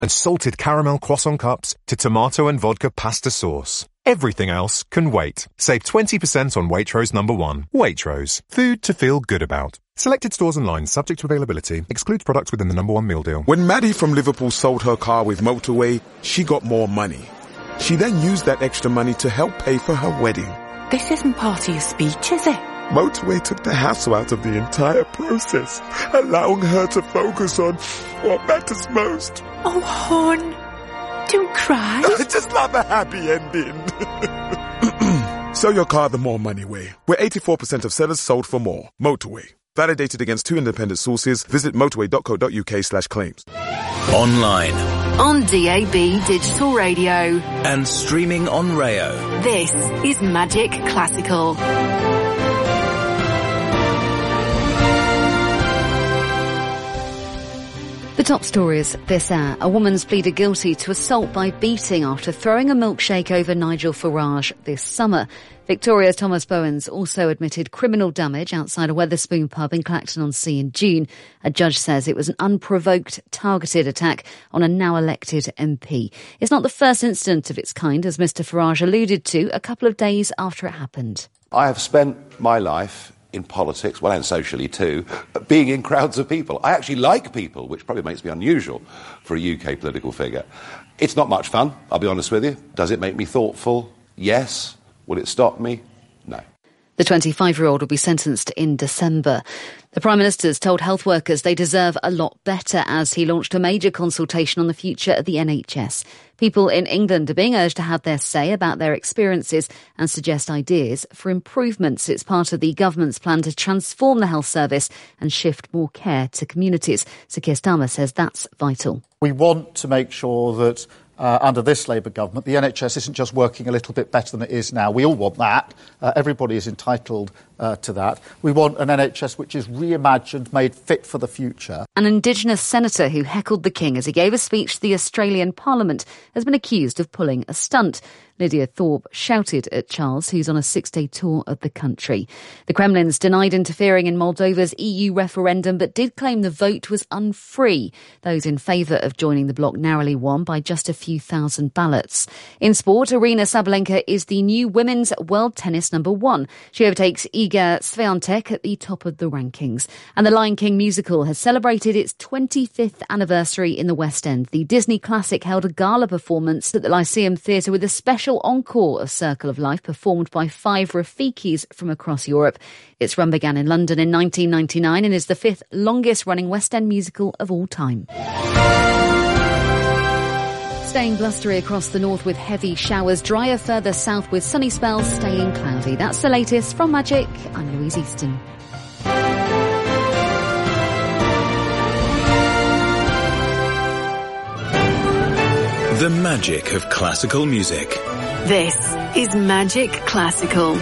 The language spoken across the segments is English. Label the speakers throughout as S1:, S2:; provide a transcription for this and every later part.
S1: and salted caramel croissant cups to tomato and vodka pasta sauce. Everything else can wait. Save 20% on Waitrose No. 1. Waitrose. Food to feel good about. Selected stores and lines subject to availability. Excludes products within the No. 1 meal deal.
S2: When Maddie from Liverpool sold her car with Motorway, she got more money. She then used that extra money to help pay for her wedding.
S3: This isn't part of your speech, is it?
S2: Motorway took the hassle out of the entire process, allowing her to focus on what matters most.
S3: Oh, hon, don't cry.
S2: I just love a happy ending. Sell your car the more money way. Where 84% of sellers sold for more. Motorway. Validated against 2 independent sources. Visit motorway.co.uk/claims.
S4: Online.
S3: On DAB Digital Radio.
S4: And streaming on Rayo.
S3: This is Magic Classical.
S5: The top stories this hour. A woman's pleaded guilty to assault by beating after throwing a milkshake over Nigel Farage this summer. Victoria's Thomas Bowens also admitted criminal damage outside a Wetherspoon pub in Clacton-on-Sea in June. A judge says it was an unprovoked, targeted attack on a now-elected MP. It's not the first incident of its kind, as Mr Farage alluded to a couple of days after it happened.
S6: I have spent my life in politics, well, and socially too, being in crowds of people. I actually like people, which probably makes me unusual for a UK political figure. It's not much fun, I'll be honest with you. Does it make me thoughtful? Yes. Will it stop me? No.
S5: The 25-year-old will be sentenced in December. The Prime Minister's told health workers they deserve a lot better as he launched a major consultation on the future of the NHS. People in England are being urged to have their say about their experiences and suggest ideas for improvements. It's part of the government's plan to transform the health service and shift more care to communities. Sir Keir Starmer says that's vital.
S7: We want to make sure that under this Labour government, the NHS isn't just working a little bit better than it is now. We all want that. Everybody is entitled to that. We want an NHS which is reimagined, made fit for the future.
S5: An Indigenous senator who heckled the King as he gave a speech to the Australian Parliament has been accused of pulling a stunt. Lydia Thorpe shouted at Charles, who's on a 6-day tour of the country. The Kremlin's denied interfering in Moldova's EU referendum, but did claim the vote was unfree. Those in favour of joining the bloc narrowly won by just a few thousand ballots. In sport, Aryna Sabalenka is the new women's world tennis number 1. She overtakes Iga Swiatek at the top of the rankings. And the Lion King musical has celebrated its 25th anniversary in the West End. The Disney classic held a gala performance at the Lyceum Theatre with a special encore of Circle of Life performed by 5 Rafikis from across Europe. Its run began in London in 1999 and is the 5th longest running West End musical of all time. Staying blustery across the north with heavy showers, drier further south with sunny spells, staying cloudy. That's the latest from Magic. I'm Louise Easton.
S4: The magic of classical music.
S3: This is Magic Classical.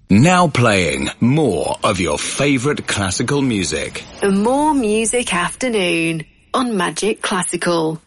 S4: Now playing more of your favourite classical music.
S3: The More Music Afternoon on Magic Classical.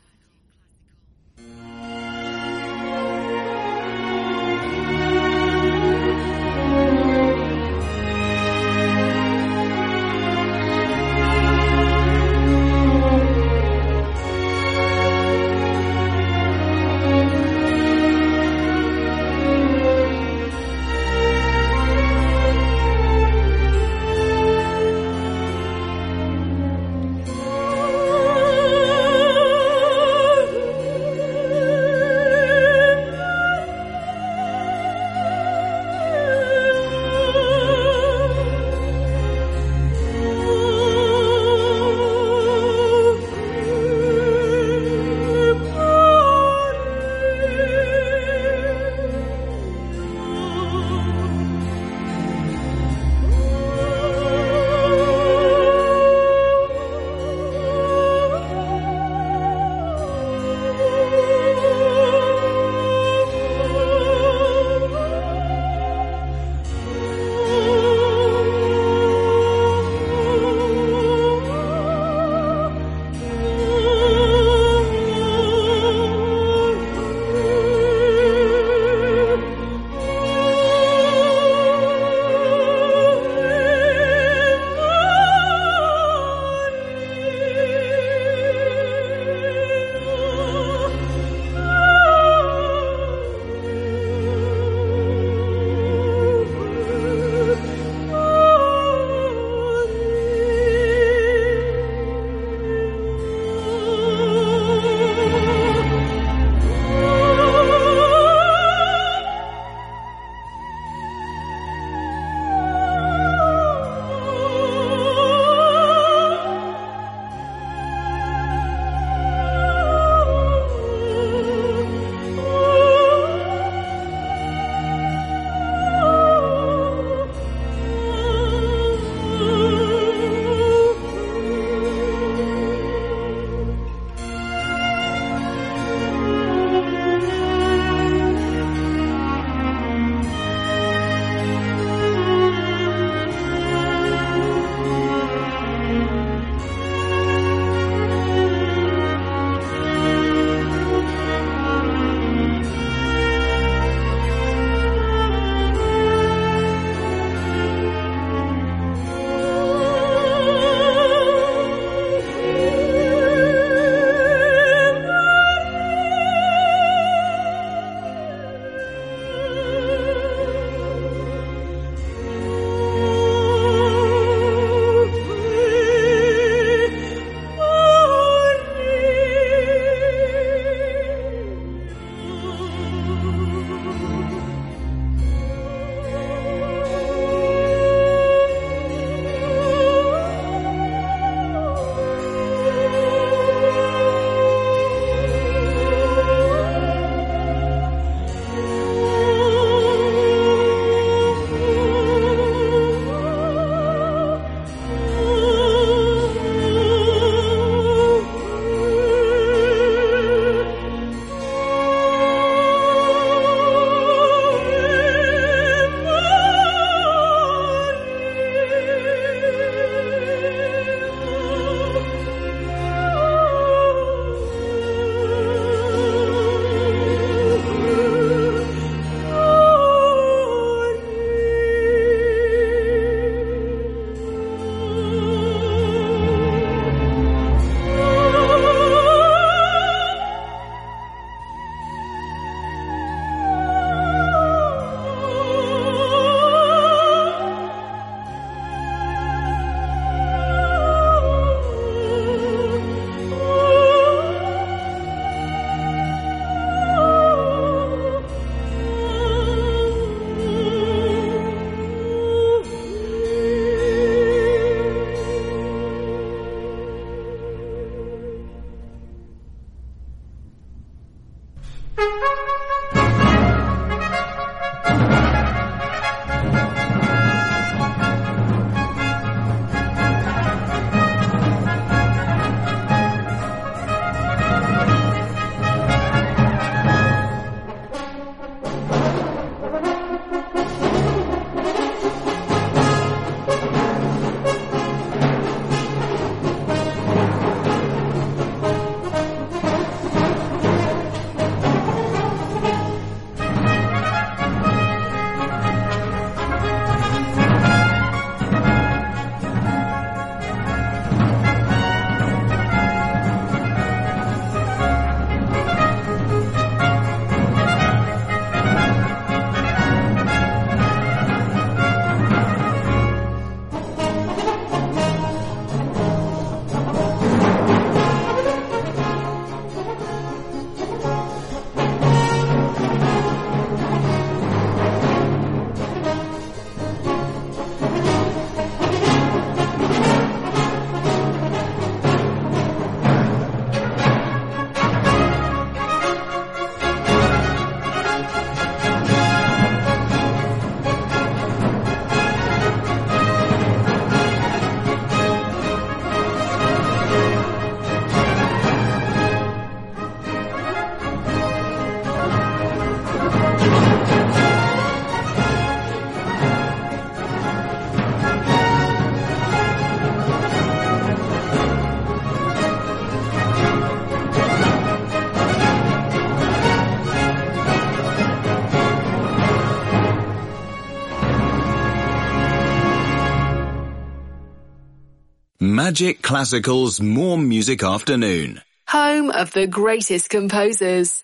S4: Magic Classical's More Music Afternoon.
S3: Home of the greatest composers.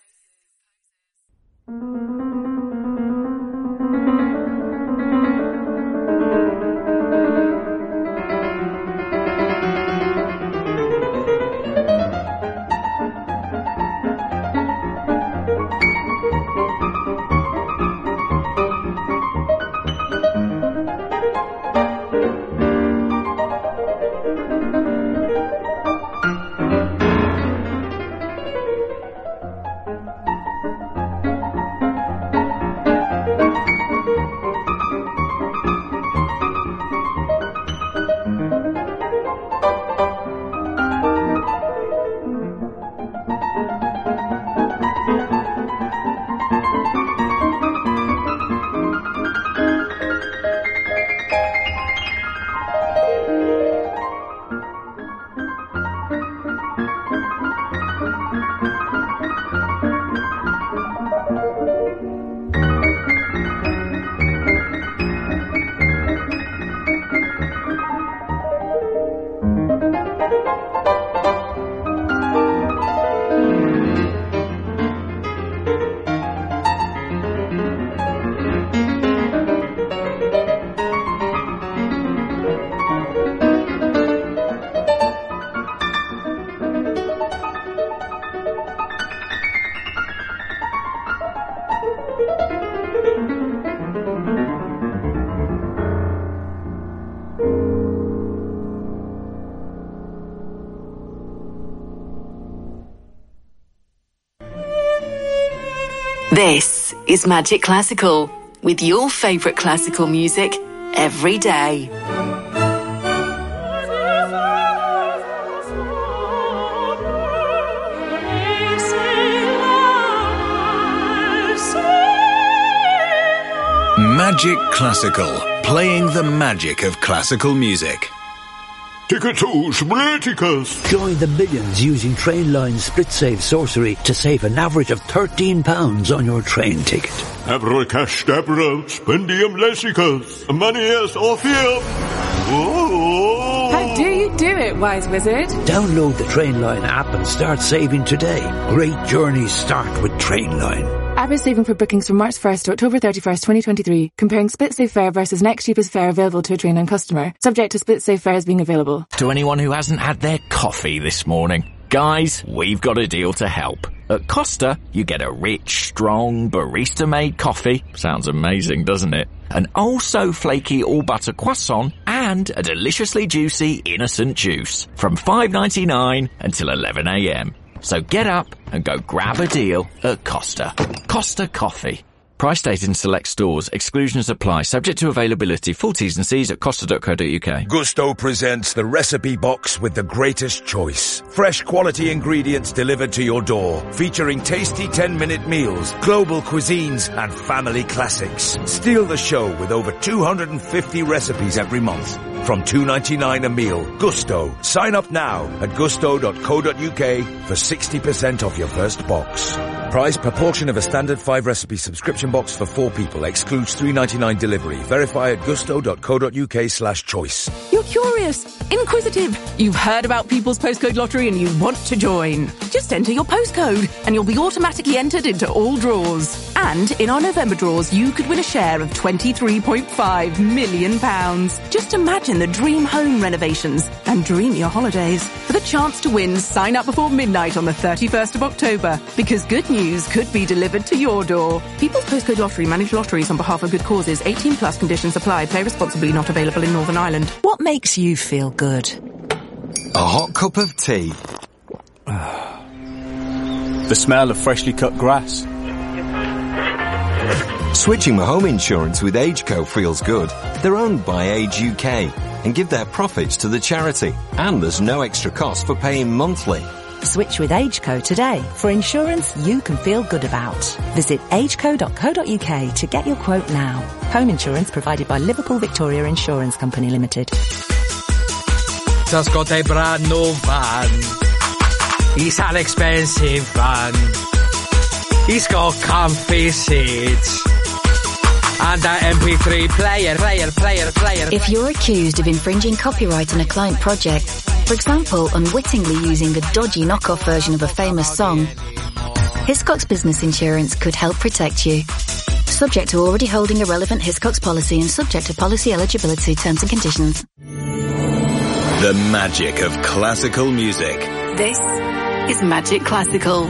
S3: This is Magic Classical, with your favourite classical music every day.
S4: Magic Classical, playing the magic of classical music.
S8: Ticketus Spliticus.
S9: Join the millions using Trainline's Split Save sorcery to save an average of £13 on your train ticket.
S8: Abracadabra, Spendium Lessicus, Manias Orpheum.
S10: How do you do it, wise wizard?
S9: Download the Trainline app and start saving today. Great journeys start with Trainline.
S10: Average saving for bookings from March 1st to October 31st, 2023. Comparing Split Save fare versus next cheapest fare available to a Trainline customer. Subject to Split Save fares being available.
S11: To anyone who hasn't had their coffee this morning, guys, we've got a deal to help. At Costa, you get a rich, strong, barista-made coffee. Sounds amazing, doesn't it? An oh-so flaky all-butter croissant and a deliciously juicy innocent juice. From $5.99 until 11 a.m. So get up and go grab a deal at Costa. Costa Coffee. Price stated in select stores. Exclusions apply. Subject to availability. Full T's and C's at costa.co.uk.
S12: Gusto presents the recipe box with the greatest choice. Fresh quality ingredients delivered to your door. Featuring tasty 10-minute meals, global cuisines and family classics. Steal the show with over 250 recipes every month. From $2.99 a meal. Gusto. Sign up now at gusto.co.uk for 60% off your first box. Price per portion of a standard 5-recipe subscription box for 4 people. Excludes $3.99 delivery. Verify at gusto.co.uk/choice.
S13: You're curious, inquisitive. You've heard about People's Postcode Lottery and you want to join. Just enter your postcode and you'll be automatically entered into all draws. And in our November draws, you could win a share of £23.5 million. Just imagine the dream home renovations and dream your holidays. For the chance to win, sign up before midnight on the 31st of October, because good news could be delivered to your door. People's Postcode Lottery manage lotteries on behalf of good causes. 18 plus conditions apply. Play responsibly. Not available in Northern Ireland.
S14: What makes you feel good?
S15: A hot cup of tea.
S16: The smell of freshly cut grass.
S15: Switching home insurance with AgeCo feels good. They're owned by Age UK and give their profits to the charity. And there's no extra cost for paying monthly.
S14: Switch with AgeCo today for insurance you can feel good about. Visit ageco.co.uk to get your quote now. Home insurance provided by Liverpool Victoria Insurance Company Limited.
S17: Just got a brand new van. It's an expensive van. It's got comfy seats. And that MP3 player.
S18: If you're accused of infringing copyright on a client project, For example, unwittingly using a dodgy knockoff version of a famous song. Hiscox Business Insurance could help protect you. Subject to already holding a relevant Hiscox policy and subject to policy eligibility, terms and conditions.
S4: The magic of classical music.
S3: This is Magic Classical.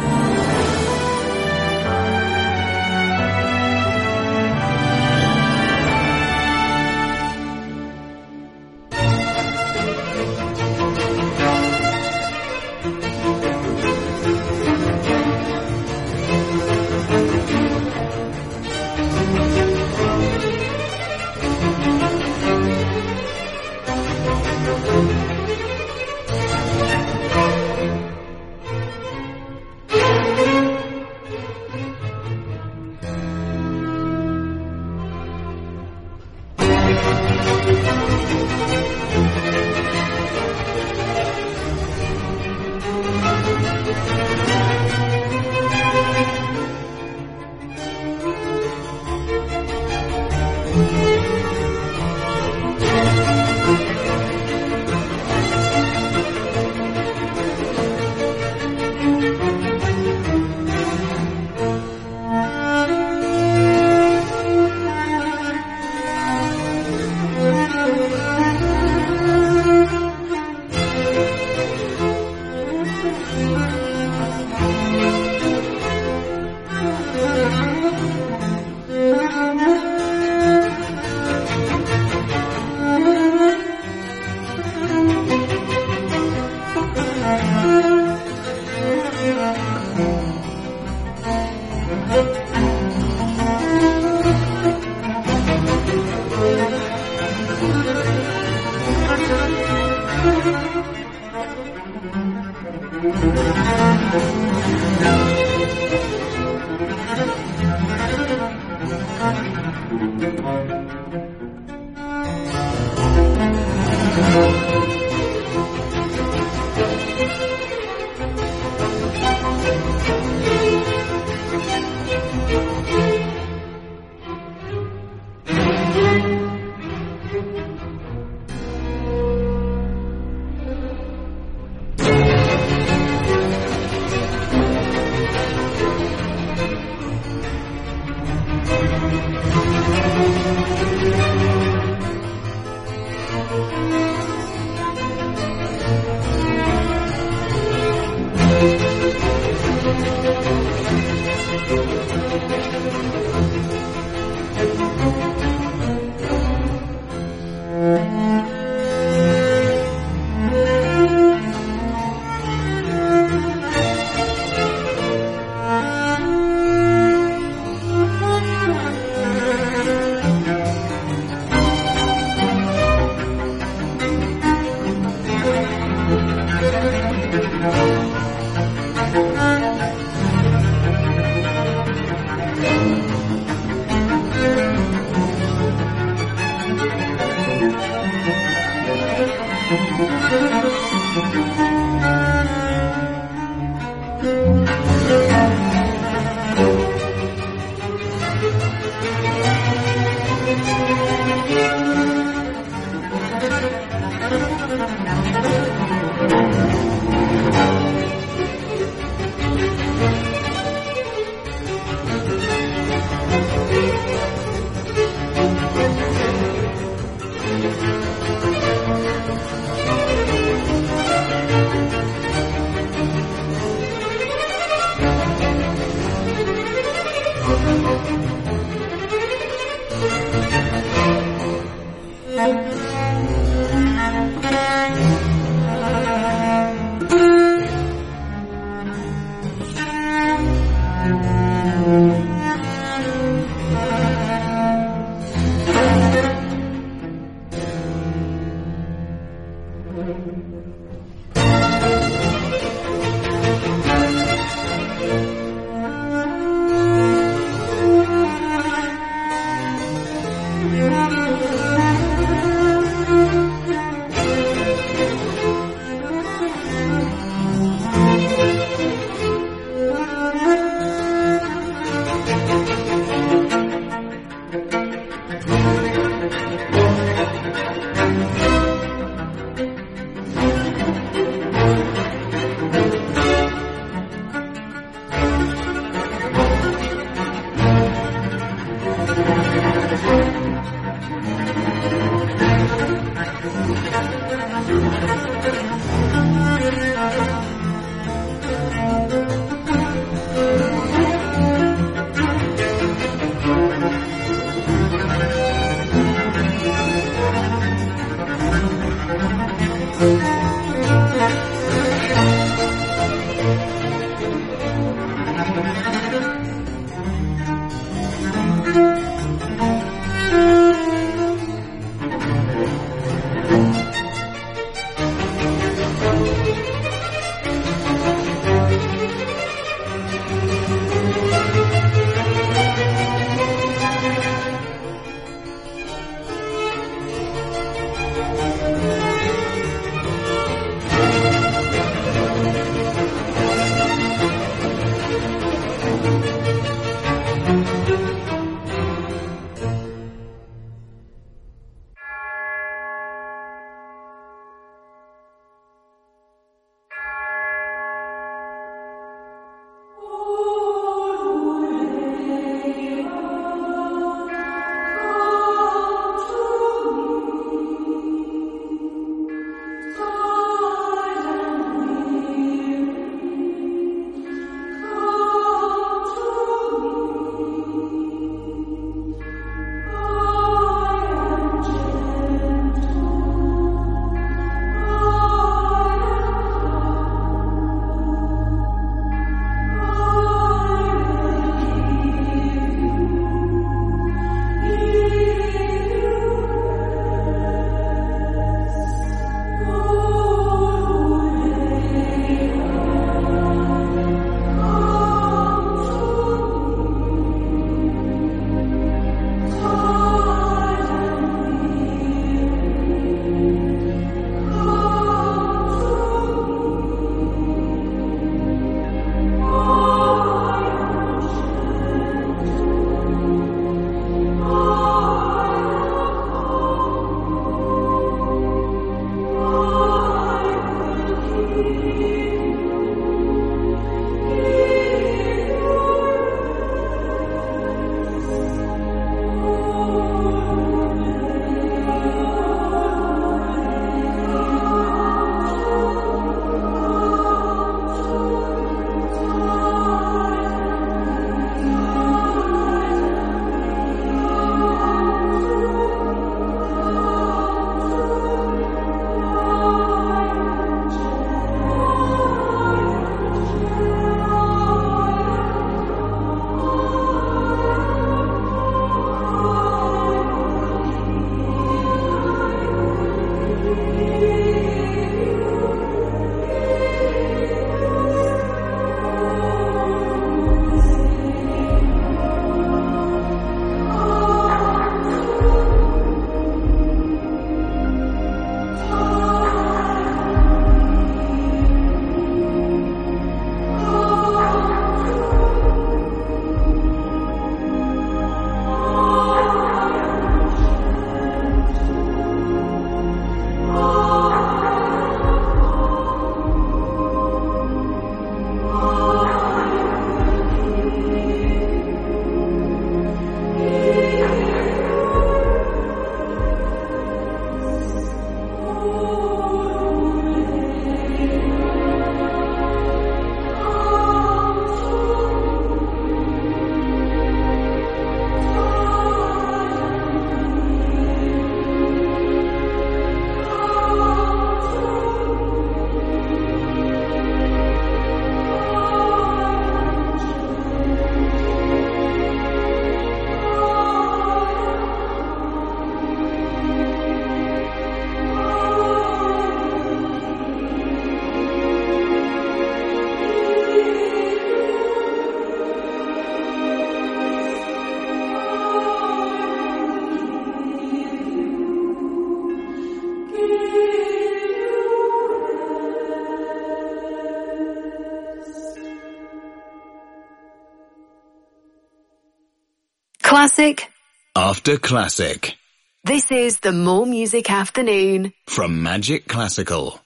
S3: Classic
S4: after classic.
S3: This is the More Music Afternoon
S4: From Magic Classical.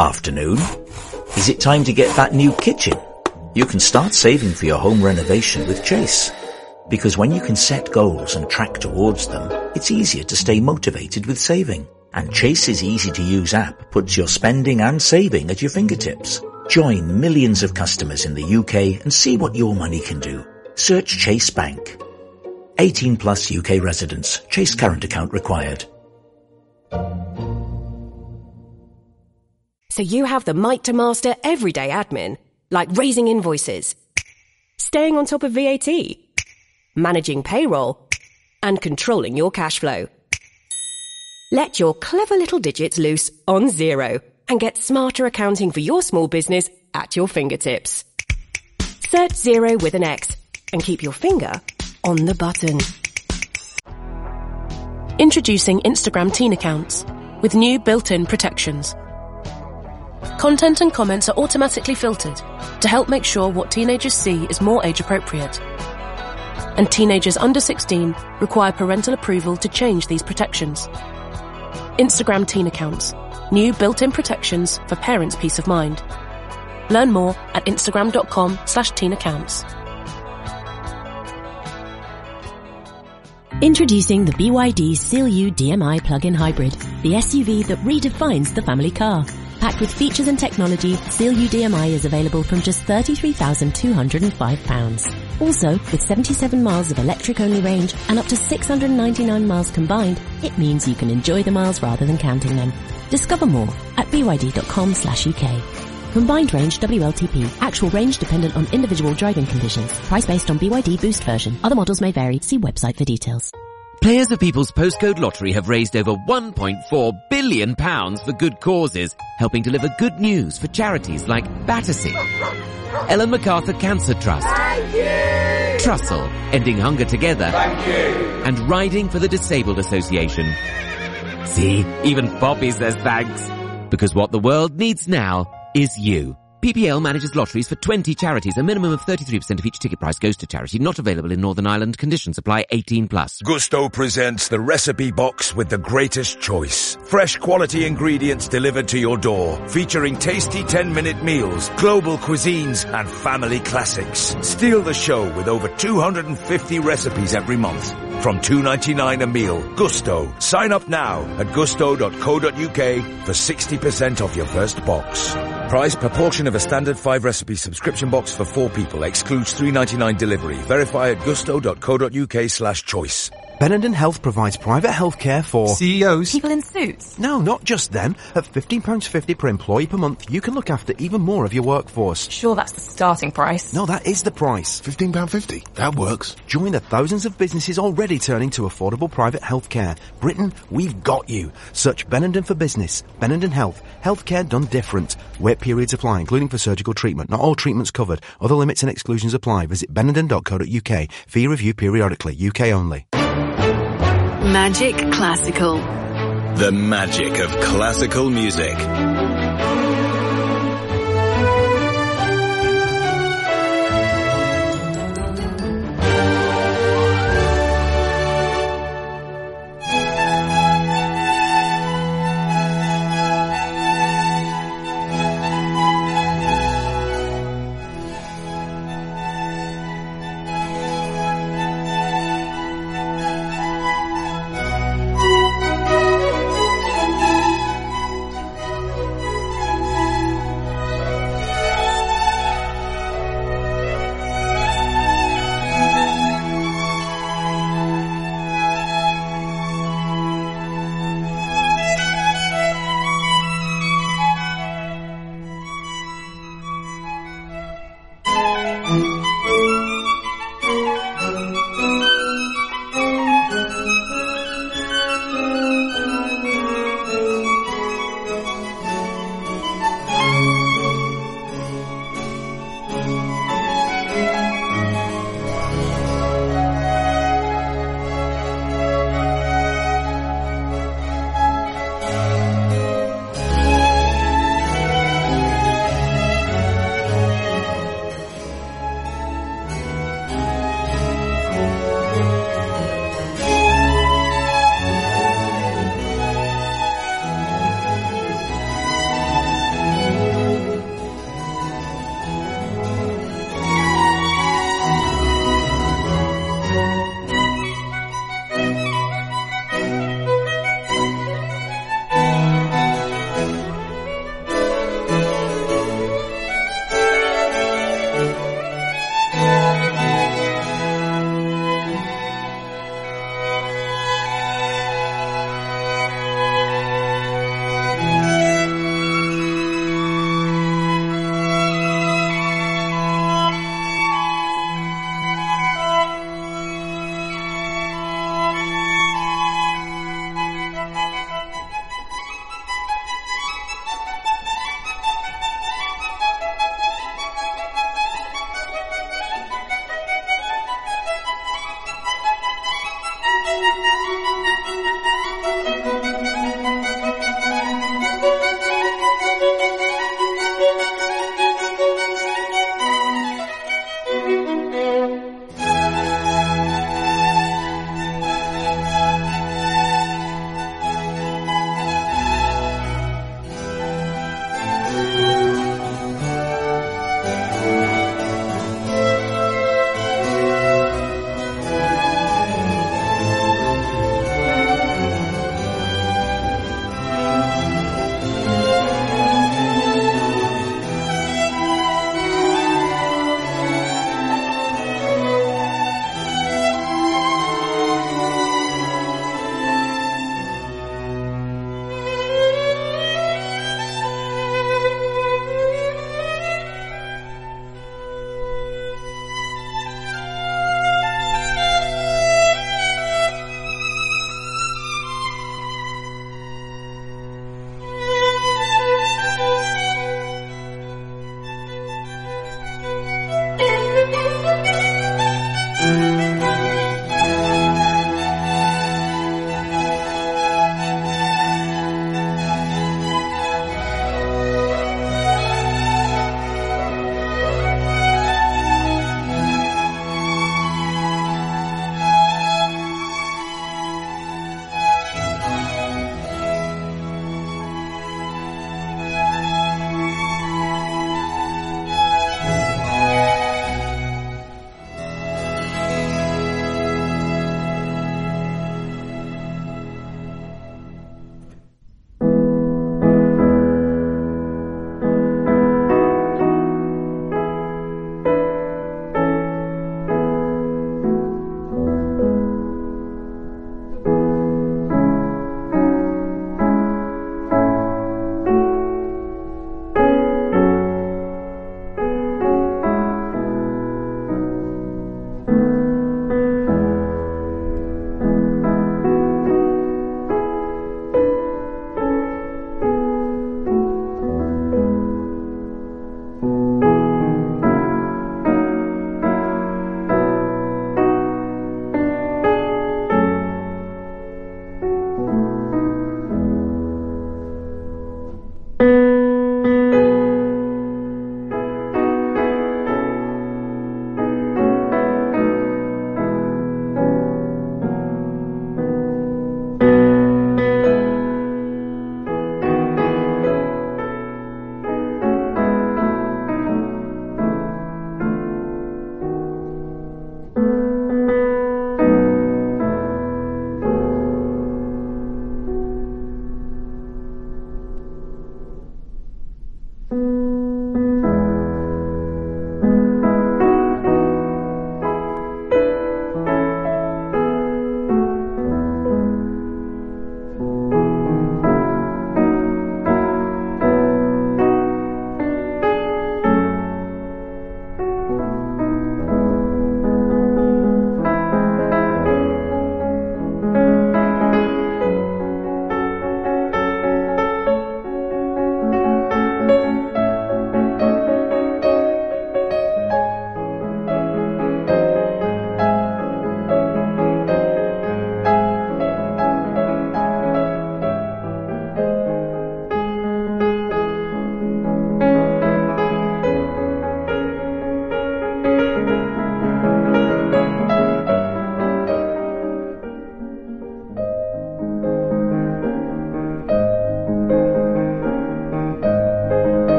S19: Afternoon. Is it time to get that new kitchen? You can start saving for your home renovation with Chase. Because when you can set goals and track towards them, it's easier to stay motivated with saving. And Chase's easy-to-use app puts your spending and saving at your fingertips. Join millions of customers in the UK and see what your money can do. Search Chase Bank. 18 plus UK residents. Chase current account required.
S20: So you have the might to master everyday admin, like raising invoices, staying on top of VAT, managing payroll, and controlling your cash flow. Let your clever little digits loose on Xero and get smarter accounting for your small business at your fingertips. Search Xero with an X and keep your finger on the button.
S21: Introducing Instagram teen accounts with new built-in protections. Content and comments are automatically filtered to help make sure what teenagers see is more age-appropriate. And teenagers under 16 require parental approval to change these protections. Instagram teen accounts. New built-in protections for parents' peace of mind. Learn more at instagram.com/teenaccounts.
S22: Introducing the BYD Seal U DMI plug-in hybrid, the SUV that redefines the family car. Packed with features and technology, Seal U DMI is available from just £33,205. Also, with 77 miles of electric-only range and up to 699 miles combined, it means you can enjoy the miles rather than counting them. Discover more at byd.com/UK. Combined range WLTP. Actual range dependent on individual driving conditions. Price based on BYD Boost version. Other models may vary. See website for details.
S23: Players of People's Postcode Lottery have raised over £1.4 billion for good causes, helping deliver good news for charities like Battersea, Ellen MacArthur Cancer Trust, Trussell, Ending Hunger Together, and Riding for the Disabled Association. See, even Poppy says thanks. Because what the world needs now is you. PPL manages lotteries for 20 charities. A minimum of 33% of each ticket price goes to charity. Not available in Northern Ireland. Conditions apply. 18 plus.
S12: Gusto presents the recipe box with the greatest choice. Fresh quality ingredients delivered to your door. Featuring tasty 10-minute meals, global cuisines, and family classics. Steal the show with over 250 recipes every month. From $2.99 a meal. Gusto. Sign up now at gusto.co.uk for 60% off your first box. Price per portion of a standard 5-recipe subscription box for 4 people. Excludes $3.99 delivery. Verify at gusto.co.uk/choice.
S24: Benenden Health provides private healthcare for
S25: CEOs.
S26: People in suits.
S24: No, not just them. At £15.50 per employee per month, you can look after even more of your workforce.
S26: Sure, that's the starting price.
S24: No, that is the price.
S25: £15.50. That works.
S24: Join the thousands of businesses already turning to affordable private healthcare. Britain, we've got you. Search Benenden for business. Benenden Health. Healthcare done different. Wait periods apply, including for surgical treatment. Not all treatments covered. Other limits and exclusions apply. Visit benenden.co.uk. Fee review periodically. UK only.
S3: Magic Classical.
S4: The magic of classical music.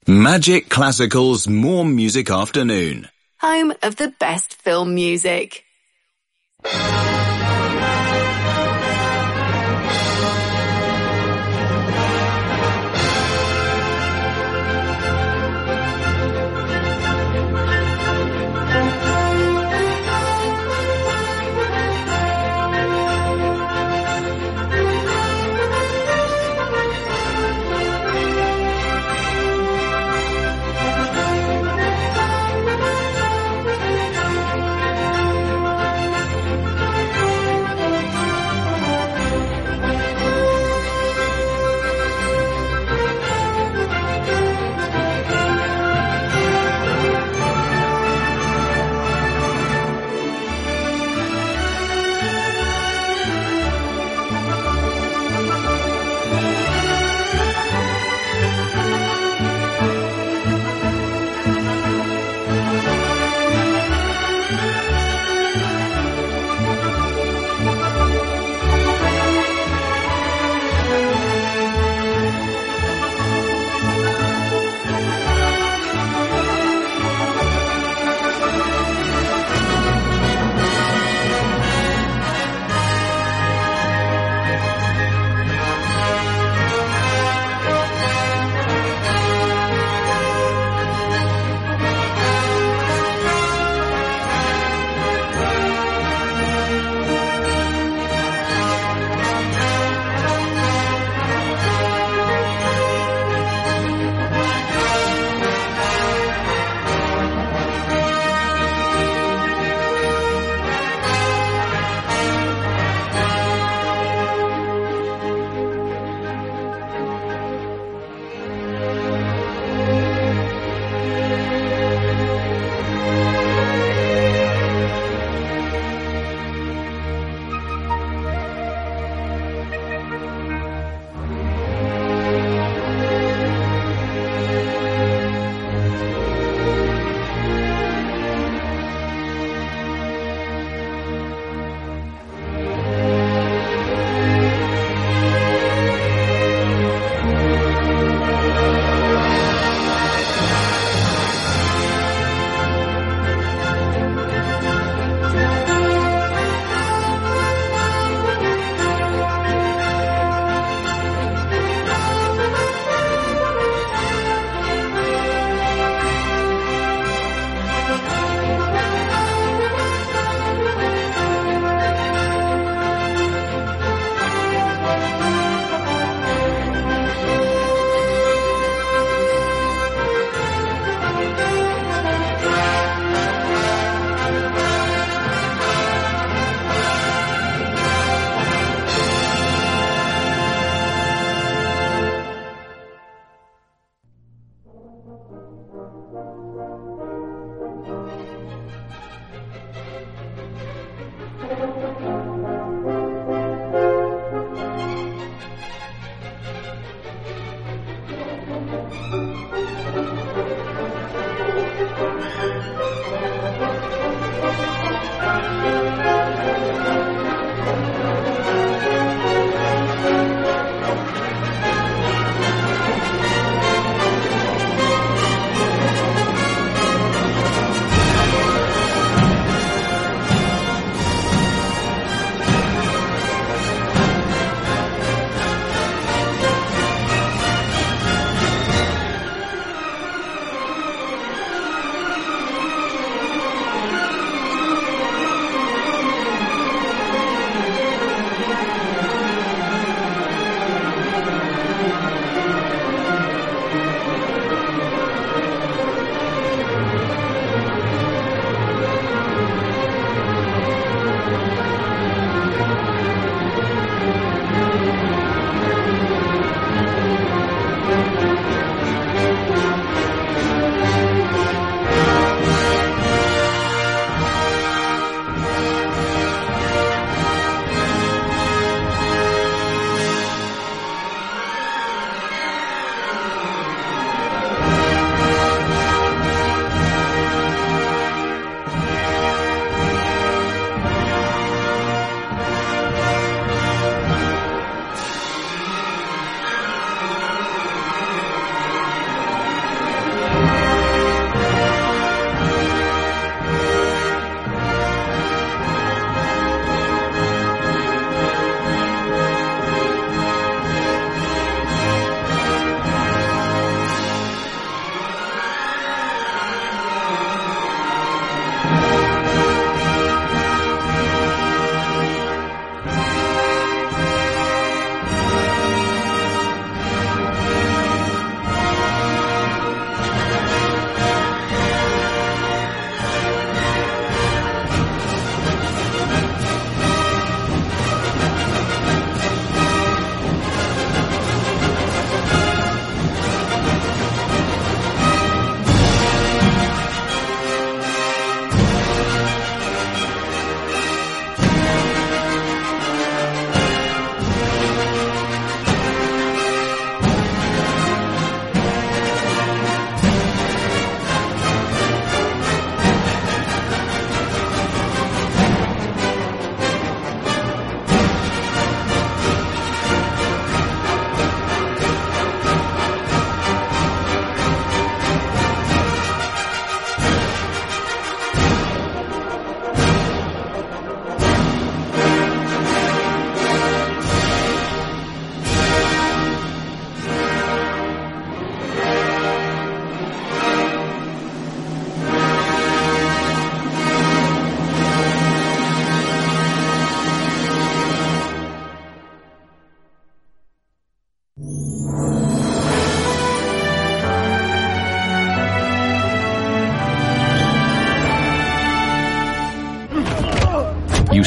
S4: Magic Classical's More Music Afternoon.
S3: Home of the best film music.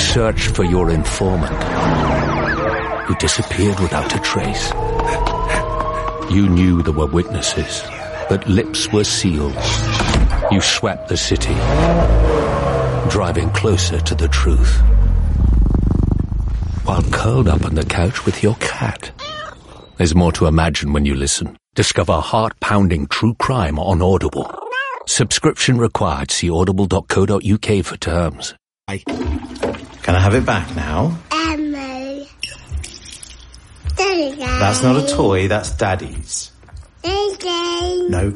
S9: search for your informant, who disappeared without a trace. You knew there were witnesses, but lips were sealed. You swept the city, driving closer to the truth, while curled up on the couch with your cat. There's more to imagine when you listen. Discover heart-pounding true crime on Audible. Subscription required. See audible.co.uk for terms.
S1: Can I have it back now?
S2: Emily.
S1: That's not a toy, that's Daddy's. No.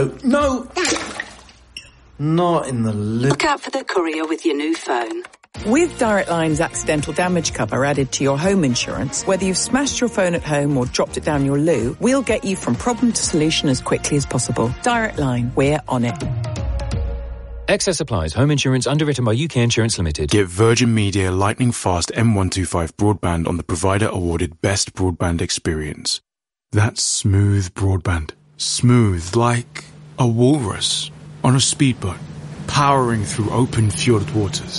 S1: Not in the
S5: Look out for the courier with your new phone.
S6: With Direct Line's accidental damage cover added to your home insurance, whether you've smashed your phone at home or dropped it down your loo, we'll get you from problem to solution as quickly as possible. Direct Line, we're on it.
S7: Excess applies. Home insurance underwritten by UK Insurance Limited.
S8: Get Virgin Media Lightning Fast M125 broadband on the provider awarded Best Broadband Experience. That's smooth broadband. Smooth like a walrus on a speedboat, powering through open fjord waters.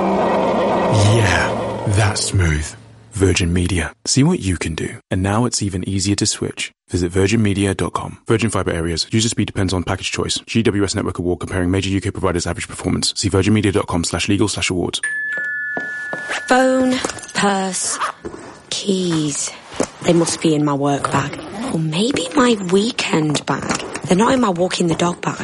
S8: Yeah, that's smooth. Virgin Media. See what you can do. And now it's even easier to switch. Visit virginmedia.com. Virgin Fibre areas. User speed depends on package choice. GWS Network Award comparing major UK providers' average performance. See virginmedia.com/legal/awards.
S27: Phone, purse, keys. They must be in my work bag. Or maybe my weekend bag. They're not in my walking the dog bag.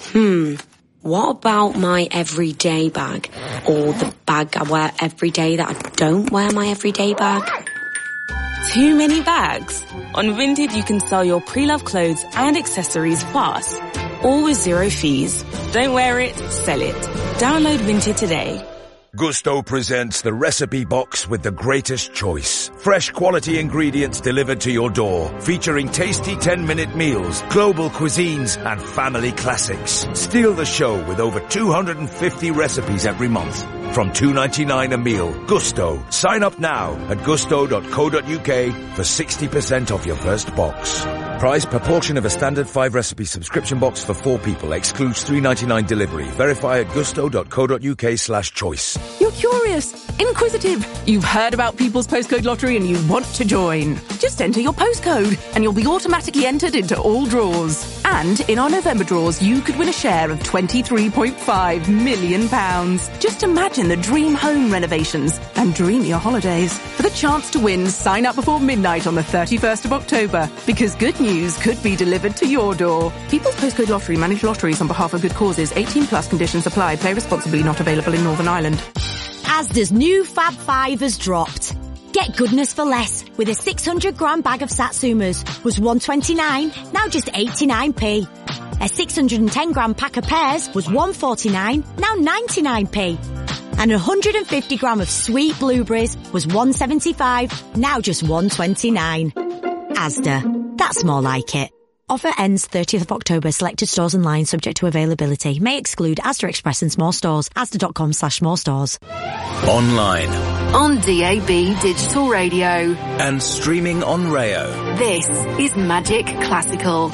S27: What about my everyday bag? Or the bag I wear every day that I don't wear my everyday bag?
S28: Too many bags? On Vinted, you can sell your pre-loved clothes and accessories fast, all with zero fees. Don't wear it, sell it. Download Vinted today.
S12: Gusto presents the recipe box with the greatest choice. Fresh quality ingredients delivered to your door, featuring tasty 10-minute meals, global cuisines, and family classics. Steal the show with over 250 recipes every month. From $2.99 a meal. Gusto. Sign up now at gusto.co.uk for 60% off your first box. Price per portion of a standard 5-recipe subscription box for 4 people. Excludes $3.99 delivery. Verify at gusto.co.uk/choice.
S13: You're curious, inquisitive. You've heard about People's Postcode Lottery and you want to join. Just enter your postcode and you'll be automatically entered into all draws. And in our November draws, you could win a share of £23.5 million. Just imagine the dream home renovations and dream your holidays. For the chance to win, sign up before midnight on the 31st of October, because good news could be delivered to your door. People's Postcode Lottery manage lotteries on behalf of good causes. 18 plus conditions apply. Play responsibly. Not available in Northern Ireland.
S29: Asda's new Fab 5 has dropped. Get goodness for less with a 600-gram bag of Satsumas. Was $1.29, now just 89p. A 610-gram pack of pears was $1.49, now 99p. And 150-gram of sweet blueberries was $1.75, now just $1.29. Asda. That's more like it. Offer ends 30th of October. Selected stores and lines subject to availability. May exclude Asda Express and small stores. Asda.com/small stores.
S4: Online.
S3: On DAB Digital Radio.
S4: And streaming on Rayo.
S3: This is Magic Classical.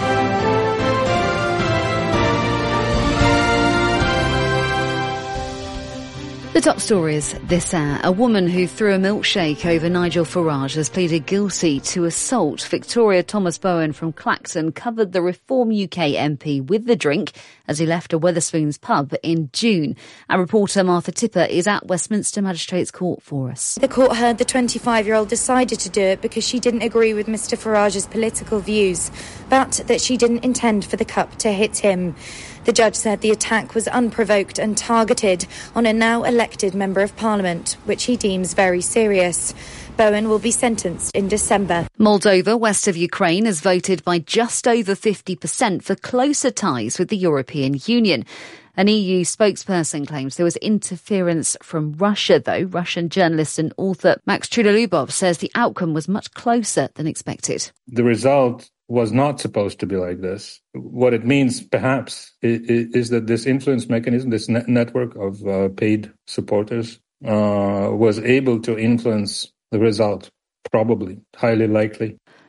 S30: The top stories this hour. A woman who threw a milkshake over Nigel Farage has pleaded guilty to assault. Victoria Thomas-Bowen from Clacton covered the Reform UK MP with the drink as he left a Wetherspoons pub in June. Our reporter Martha Tipper is at Westminster Magistrates Court for us.
S31: The court heard the 25-year-old decided to do it because she didn't agree with Mr Farage's political views, but that she didn't intend for the cup to hit him. The judge said the attack was unprovoked and targeted on a now elected Member of Parliament, which he deems very serious. Bowen will be sentenced in December.
S30: Moldova, west of Ukraine, has voted by just over 50% for closer ties with the European Union. An EU spokesperson claims there was interference from Russia, though. Russian journalist and author Max Trudolubov says the outcome was much closer than expected.
S32: The result was not supposed to be like this. What it means, perhaps, is that this influence mechanism, this network of paid supporters, was able to influence the result, probably, highly likely.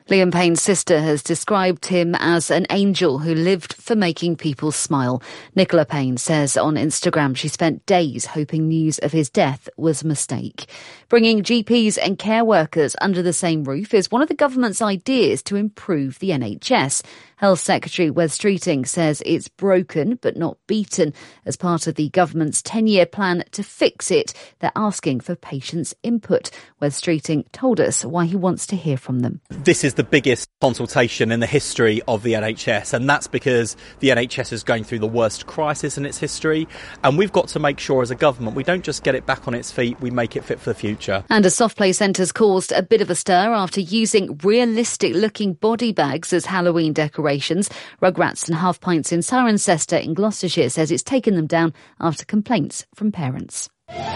S30: Liam Payne's sister has described him as an angel who lived for making people smile. Nicola Payne says on Instagram she spent days hoping news of his death was a mistake. Bringing GPs and care workers under the same roof is one of the government's ideas to improve the NHS. Health Secretary Wes Streeting says it's broken but not beaten. As part of the government's 10-year plan to fix it, they're asking for patients' input. Wes Streeting told us why he wants to hear from them.
S2: This is the biggest consultation in the history of the NHS, and that's because the NHS is going through the worst crisis in its history, and we've got to make sure as a government we don't just get it back on its feet, we make it fit for the future.
S30: And a soft play centre's caused a bit of a stir after using realistic-looking body bags as Halloween decorations. Rugrats and Half Pints in Cirencester in Gloucestershire says it's taken them down after complaints from parents.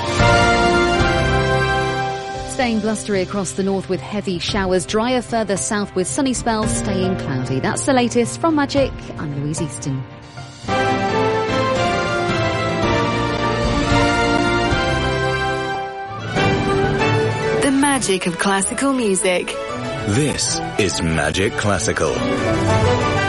S30: Staying blustery across the north with heavy showers, drier further south with sunny spells, staying cloudy. That's the latest from Magic. I'm Louise Easton.
S3: The magic of classical music.
S4: This is Magic Classical.